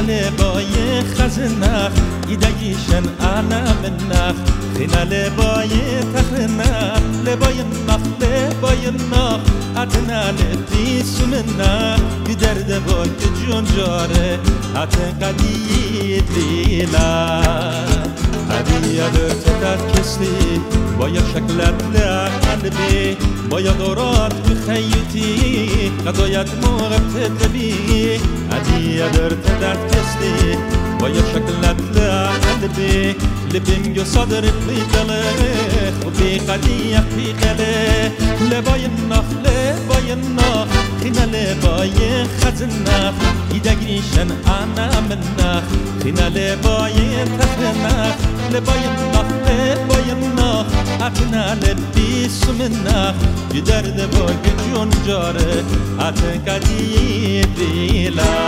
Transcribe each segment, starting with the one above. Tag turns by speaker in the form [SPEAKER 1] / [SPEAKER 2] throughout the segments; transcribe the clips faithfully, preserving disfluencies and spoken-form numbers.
[SPEAKER 1] لبای خزنخ ایدگیشن انا منخ خینا لبای تخنخ لبای نخ لبای نخ اتنا لبیس منخ بی درد باک جون جاره اتن قدید لیلا هدیه درتت کسی باید شکلت لقلبی باید دورات بخیوتی قضایت موقع تدبی هدیه درتت کسی باید شکلت لقلبی لبیم جو صدر قیقله خبی قدیه قیقله لبای نخ لبای نخ خینا لبای خزنخ ایدگیشن انا منخ خینا لبای تخنخ لبای نخ لبای نخ اتنا لبیس منخ بی درد باگ جون جاره اتن قدیه دیلا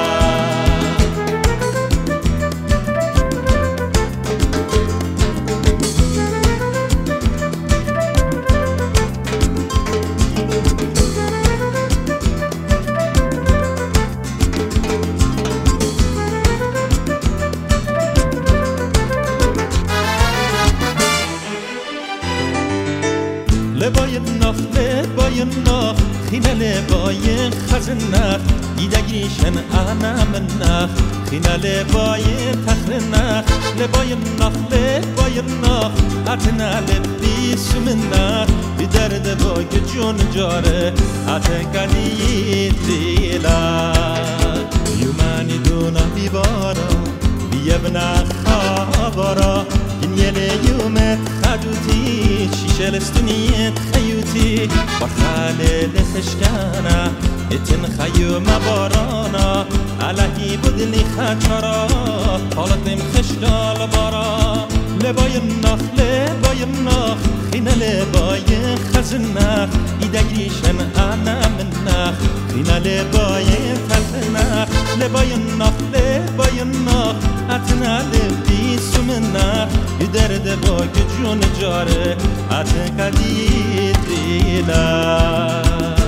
[SPEAKER 1] لبای نخ لبای نخ خینا لبای خزنخ ایدگیشن انا منخ خینا لبای تخنخ لبای نخ لبای نخ اتنا لبیس منخ بی درد باگ جون جاره اتن قدید دیلا یومانی دونا بیبارا بیبنا خبارا این یومت خدوتی شیشه لستونیت خیوتی برخاله لخشکانا اتن خیوم بارانا علهی بدلی خچارا حالتم خشکال بارا لبای نخ لبای نخ خینا لبای خزنخ ایدگیشن انا منخ خینا لبای تخنخ لبای نخ لبای نخ اتنا لبیس منخ بی درد باگ جون جاره اتن قدید دیلا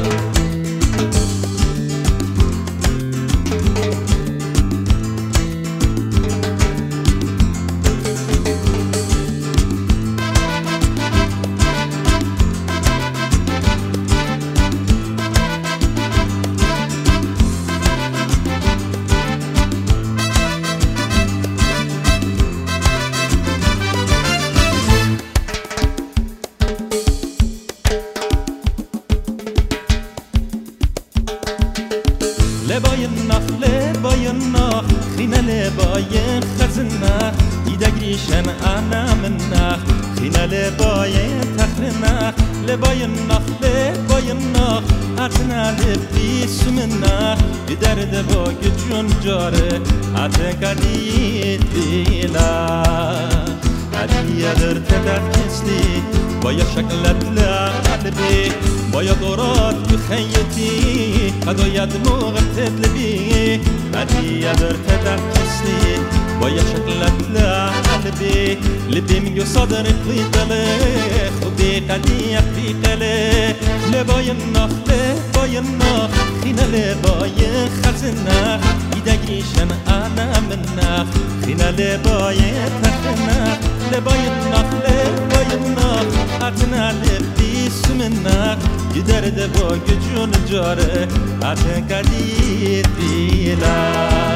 [SPEAKER 1] لبای نخ لبای نخ خینا لبای خزنخ ایدگیشن انا منخ خینا لبای تخنخ لبای نخ لبای نخ اتنا لبیس منخ بی درد باگ جون جاره اتن قدید دیلا هدیه درتت کسی باید شکلت لقلبی باید دورات بخیتی قضایت موقع تدلبی هدیه درتت کسی باید شکلت لقلبی لبیم جو صدر قیقله خبی قدیه قیقله لبای نخ لبای نخ خینا لبای خزنخ ایدگیشن انا منخ خینا لبای تخنخ لبای نخ لبای نخ اتنا لبیس منخ بی درد باگ جون جاره اتن قدید دیلا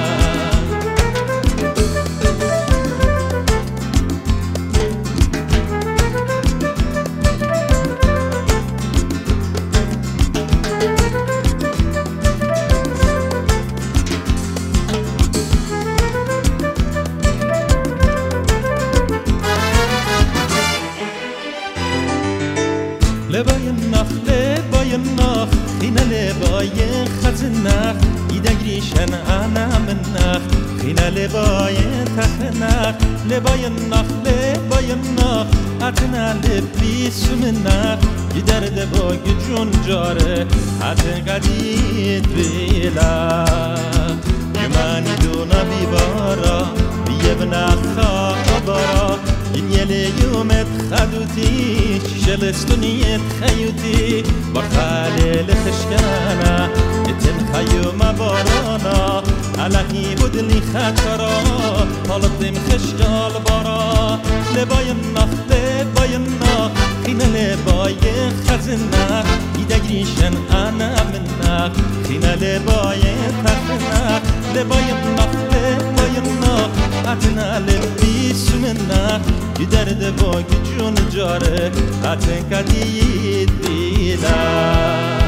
[SPEAKER 1] لبای نخ لبای نخ خینا لبای خزنخ ایدگیشن انا منخ خینا لبای تخنخ لبای نخ لبای نخ اتنا لبیس منخ بی درد باگ جون جاره اتن قدید بیلا یومانی دونا بیبارا بیبنا خبارا این یومت خدوتی شلستونیت خیوتی با خلیل خشکانا اتن خیوم بارانا علهی بدلی خطرا طالبتم خشجال بارا لبای نخ لبای نخ خینا لبای خزنخ ایدگریشن انا منخ خینا لبای تخنخ لبای نخ لبای نخ اتنا لبی سمنخ یدرد با گجون جاره اتن کدید بیلا